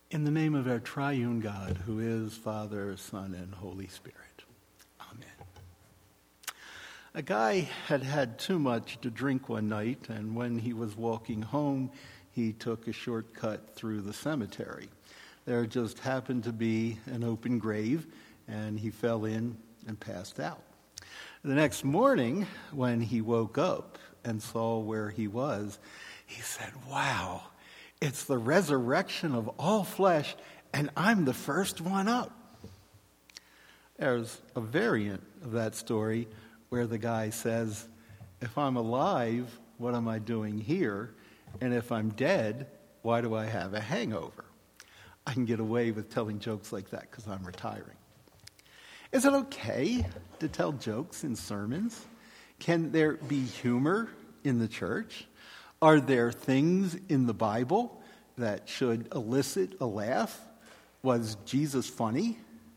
In the name of our triune God, who is Father, Son, and Holy Spirit. Amen. A guy had had too much to drink one night, and when he was walking home, he took a shortcut through the cemetery. There just happened to be an open grave, and he fell in and passed out. The next morning, when he woke up and saw where he was, he said, "Wow, it's the resurrection of all flesh, and I'm the first one up." There's a variant of that story where the guy says, "If I'm alive, what am I doing here? And if I'm dead, why do I have a hangover?" I can get away with telling jokes like that because I'm retiring. Is it okay to tell jokes in sermons? Can there be humor in the church? Are there things in the Bible that should elicit a laugh? Was Jesus funny?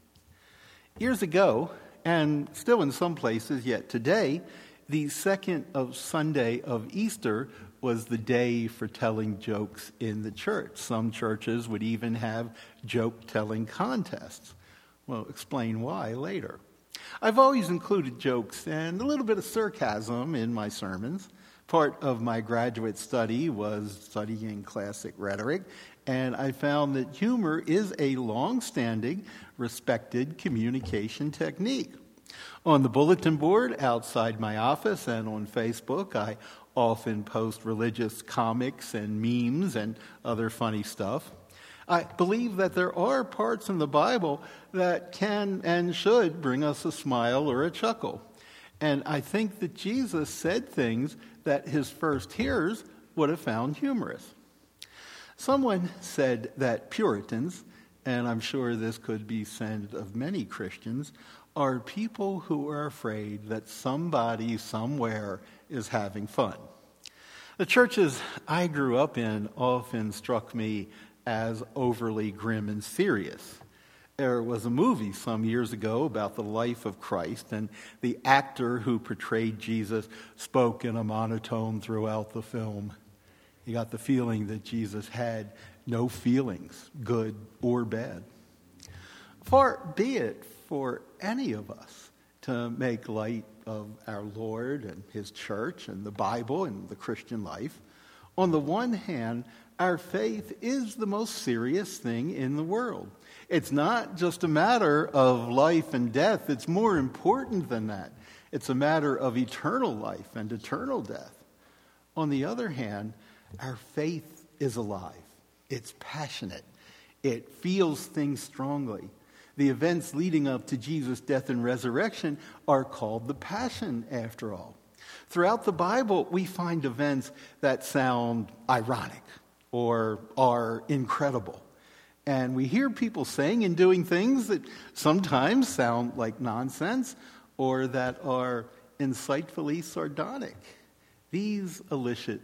Years ago, and still in some places yet today, the second Sunday of Easter was the day for telling jokes in the church. Some churches would even have joke-telling contests. We'll explain why later. I've always included jokes and a little bit of sarcasm in my sermons. Part of my graduate study was studying classic rhetoric, and I found that humor is a long-standing, respected communication technique. On the bulletin board outside my office and on Facebook, I often post religious comics and memes and other funny stuff. I believe that there are parts in the Bible that can and should bring us a smile or a chuckle. And I think that Jesus said things that his first hearers would have found humorous. Someone said that Puritans, and I'm sure this could be said of many Christians, are people who are afraid that somebody somewhere is having fun. The churches I grew up in often struck me as overly grim and serious. There was a movie some years ago about the life of Christ, and the actor who portrayed Jesus spoke in a monotone throughout the film. You got the feeling that Jesus had no feelings, good or bad. Far be it for any of us to make light of our Lord and his church and the Bible and the Christian life. On the one hand, our faith is the most serious thing in the world. It's not just a matter of life and death. It's more important than that. It's a matter of eternal life and eternal death. On the other hand, our faith is alive. It's passionate. It feels things strongly. The events leading up to Jesus' death and resurrection are called the Passion, after all. Throughout the Bible, we find events that sound ironic or are incredible. And we hear people saying and doing things that sometimes sound like nonsense or that are insightfully sardonic. These elicit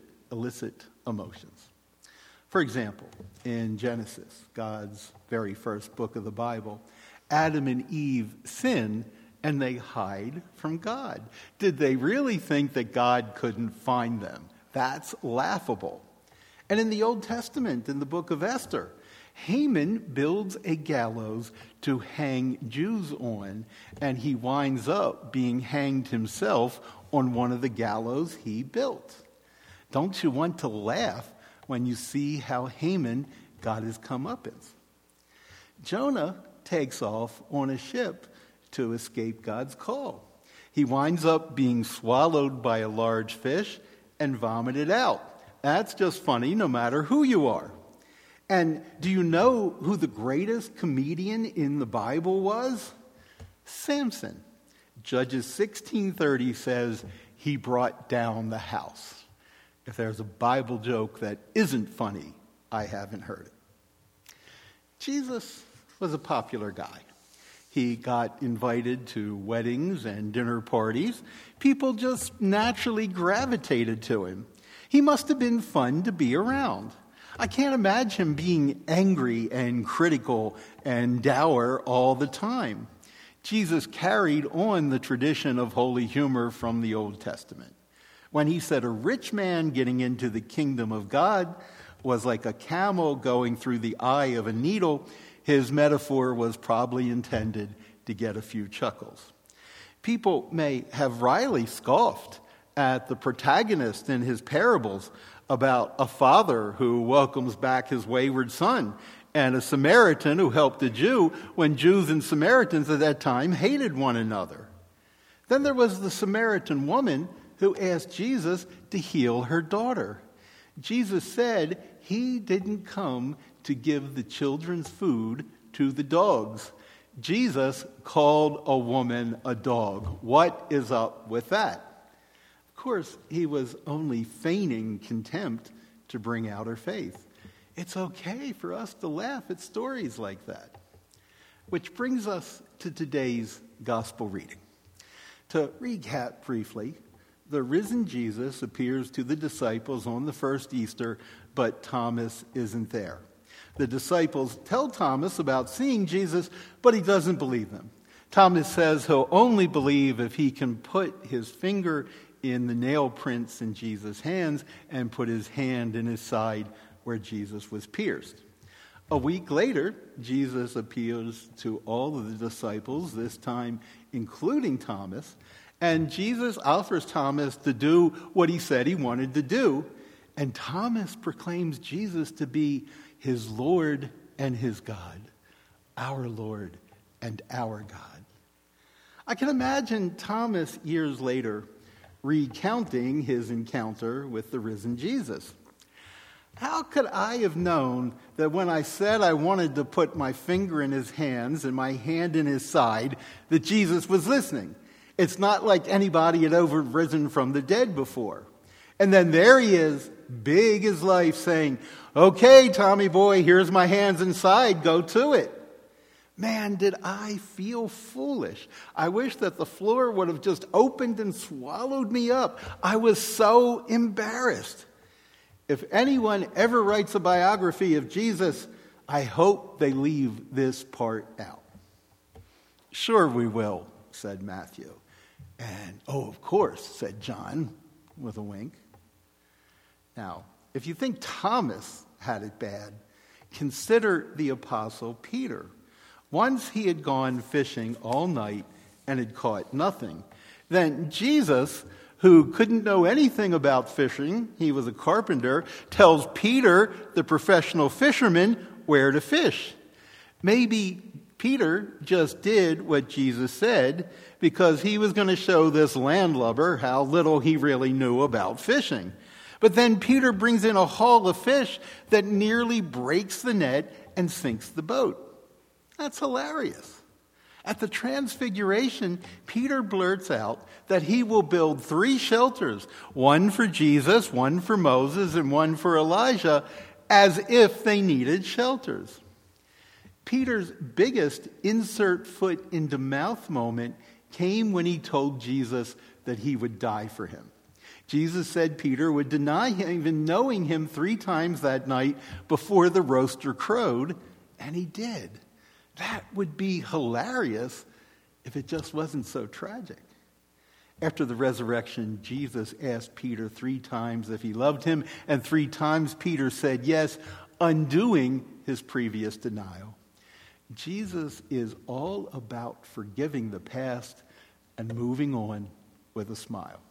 emotions. For example, in Genesis, God's very first book of the Bible, Adam and Eve sin and they hide from God. Did they really think that God couldn't find them? That's laughable. And in the Old Testament, in the book of Esther, Haman builds a gallows to hang Jews on, and he winds up being hanged himself on one of the gallows he built. Don't you want to laugh when you see how Haman got his comeuppance? Jonah takes off on a ship to escape God's call. He winds up being swallowed by a large fish and vomited out. That's just funny no matter who you are. And do you know who the greatest comedian in the Bible was? Samson. Judges 16:30 says he brought down the house. If there's a Bible joke that isn't funny, I haven't heard it. Jesus was a popular guy. He got invited to weddings and dinner parties. People just naturally gravitated to him. He must have been fun to be around. I can't imagine him being angry and critical and dour all the time. Jesus carried on the tradition of holy humor from the Old Testament. When he said a rich man getting into the kingdom of God was like a camel going through the eye of a needle, his metaphor was probably intended to get a few chuckles. People may have wryly scoffed at the protagonist in his parables about a father who welcomes back his wayward son and a Samaritan who helped a Jew when Jews and Samaritans at that time hated one another. Then there was the Samaritan woman who asked Jesus to heal her daughter. Jesus said he didn't come to give the children's food to the dogs. Jesus called a woman a dog. What is up with that? Of course, he was only feigning contempt to bring out her faith. It's okay for us to laugh at stories like that. Which brings us to today's gospel reading. To recap briefly, the risen Jesus appears to the disciples on the first Easter, but Thomas isn't there. The disciples tell Thomas about seeing Jesus, but he doesn't believe them. Thomas says he'll only believe if he can put his finger in the nail prints in Jesus' hands and put his hand in his side where Jesus was pierced. A week later, Jesus appears to all of the disciples, this time including Thomas, and Jesus offers Thomas to do what he said he wanted to do, and Thomas proclaims Jesus to be his Lord and his God, our Lord and our God. I can imagine Thomas years later recounting his encounter with the risen Jesus. How could I have known that when I said I wanted to put my finger in his hands and my hand in his side, that Jesus was listening? It's not like anybody had ever risen from the dead before. And then there he is, big as life, saying, "Okay, Tommy boy, here's my hands inside, go to it." Man, did I feel foolish. I wish that the floor would have just opened and swallowed me up. I was so embarrassed. If anyone ever writes a biography of Jesus, I hope they leave this part out. "Sure we will," said Matthew. And, "Oh, of course," said John with a wink. Now, if you think Thomas had it bad, consider the Apostle Peter. Once he had gone fishing all night and had caught nothing. Then Jesus, who couldn't know anything about fishing, he was a carpenter, tells Peter, the professional fisherman, where to fish. Maybe Peter just did what Jesus said because he was going to show this landlubber how little he really knew about fishing. But then Peter brings in a haul of fish that nearly breaks the net and sinks the boat. That's hilarious. At the Transfiguration, Peter blurts out that he will build 3 shelters, one for Jesus, one for Moses, and one for Elijah, as if they needed shelters. Peter's biggest insert foot into mouth moment came when he told Jesus that he would die for him. Jesus said Peter would deny him even knowing him 3 times that night before the rooster crowed, and he did. That would be hilarious if it just wasn't so tragic. After the resurrection, Jesus asked Peter 3 times if he loved him, and 3 times Peter said yes, undoing his previous denial. Jesus is all about forgiving the past and moving on with a smile.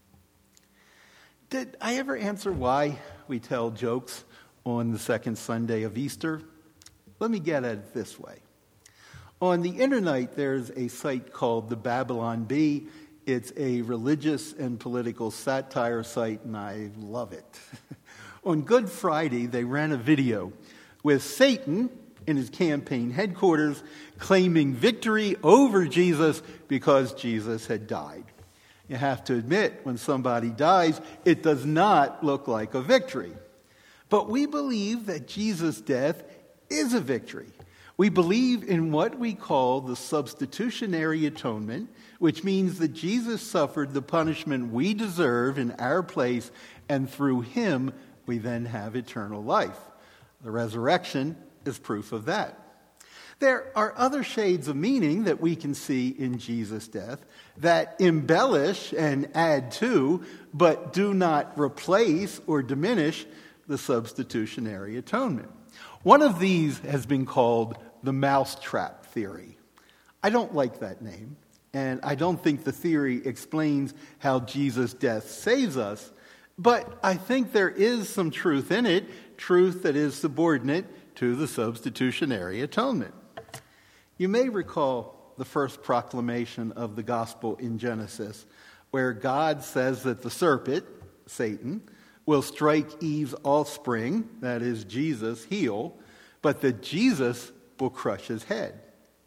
Did I ever answer why we tell jokes on the second Sunday of Easter? Let me get at it this way. On the internet, there's a site called the Babylon Bee. It's a religious and political satire site, and I love it. On Good Friday, they ran a video with Satan in his campaign headquarters claiming victory over Jesus because Jesus had died. You have to admit, when somebody dies, it does not look like a victory. But we believe that Jesus' death is a victory. We believe in what we call the substitutionary atonement, which means that Jesus suffered the punishment we deserve in our place, and through him we then have eternal life. The resurrection is proof of that. There are other shades of meaning that we can see in Jesus' death that embellish and add to, but do not replace or diminish the substitutionary atonement. One of these has been called the mousetrap theory. I don't like that name, and I don't think the theory explains how Jesus' death saves us, but I think there is some truth in it, truth that is subordinate to the substitutionary atonement. You may recall the first proclamation of the gospel in Genesis, where God says that the serpent, Satan, will strike Eve's offspring, that is Jesus, heel, but that Jesus will crush his head.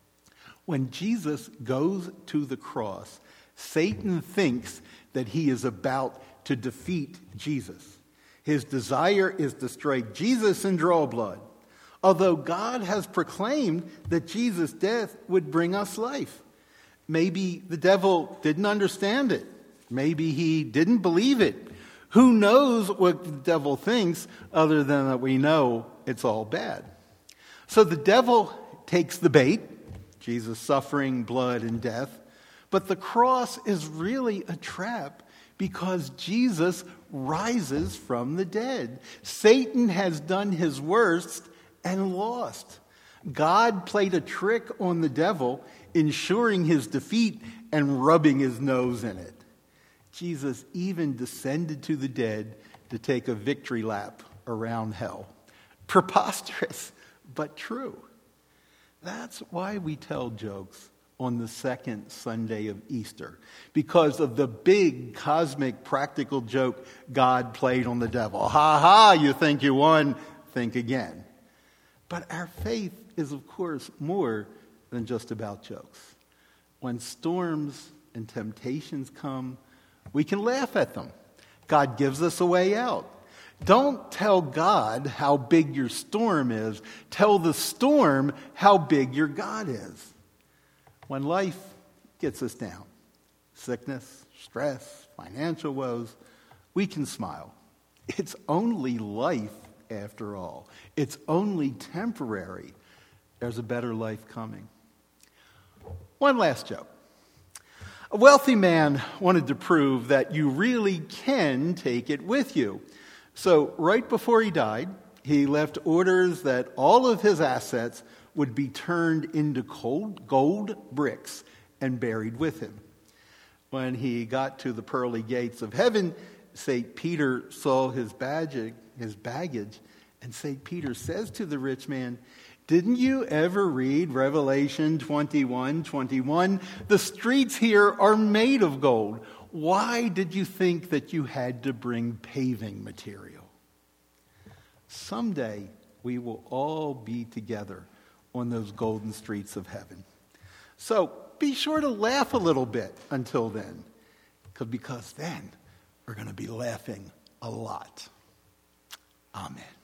When Jesus goes to the cross, Satan thinks that he is about to defeat Jesus. His desire is to strike Jesus and draw blood, although God has proclaimed that Jesus' death would bring us life. Maybe the devil didn't understand it. Maybe he didn't believe it. Who knows what the devil thinks other than that we know it's all bad. So the devil takes the bait, Jesus' suffering, blood, and death, but the cross is really a trap because Jesus rises from the dead. Satan has done his worst and lost. God played a trick on the devil, ensuring his defeat and rubbing his nose in it. Jesus even descended to the dead to take a victory lap around hell. Preposterous, but true. That's why we tell jokes on the second Sunday of Easter, because of the big cosmic practical joke God played on the devil. Ha ha, you think you won, think again. But our faith is, of course, more than just about jokes. When storms and temptations come, we can laugh at them. God gives us a way out. Don't tell God how big your storm is. Tell the storm how big your God is. When life gets us down, sickness, stress, financial woes, we can smile. It's only life after all. It's only temporary. There's a better life coming. One last joke. A wealthy man wanted to prove that you really can take it with you. So right before he died, he left orders that all of his assets would be turned into gold bricks and buried with him. When he got to the pearly gates of heaven, St. Peter saw his baggage, and St. Peter says to the rich man, "Didn't you ever read Revelation 21:21? The streets here are made of gold. Why did you think that you had to bring paving material?" Someday we will all be together on those golden streets of heaven. So be sure to laugh a little bit until then, because then we're going to be laughing a lot. Amen.